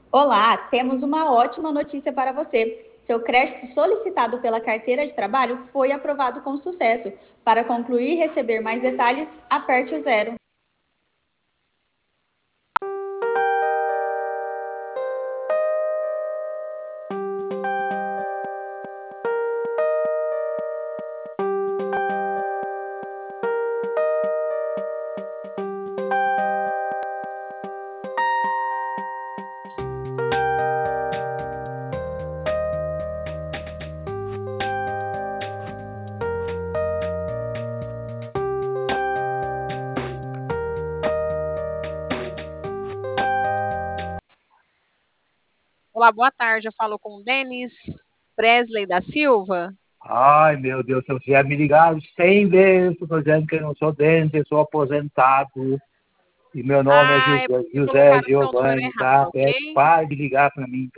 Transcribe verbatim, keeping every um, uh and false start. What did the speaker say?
Olá, temos uma ótima notícia para você. Seu crédito solicitado pela carteira de trabalho foi aprovado com sucesso. Para concluir e receber mais detalhes, aperte o zero. Olá, boa tarde. Eu falo com o Denis Presley da Silva. Ai, meu Deus, se você me ligar cem vezes, estou dizendo que eu não sou dente, eu sou aposentado. E meu nome é Ah, é José, porque José colocaram o seu número Giovanni, errado, tá? ok? Peço, pare de ligar para mim.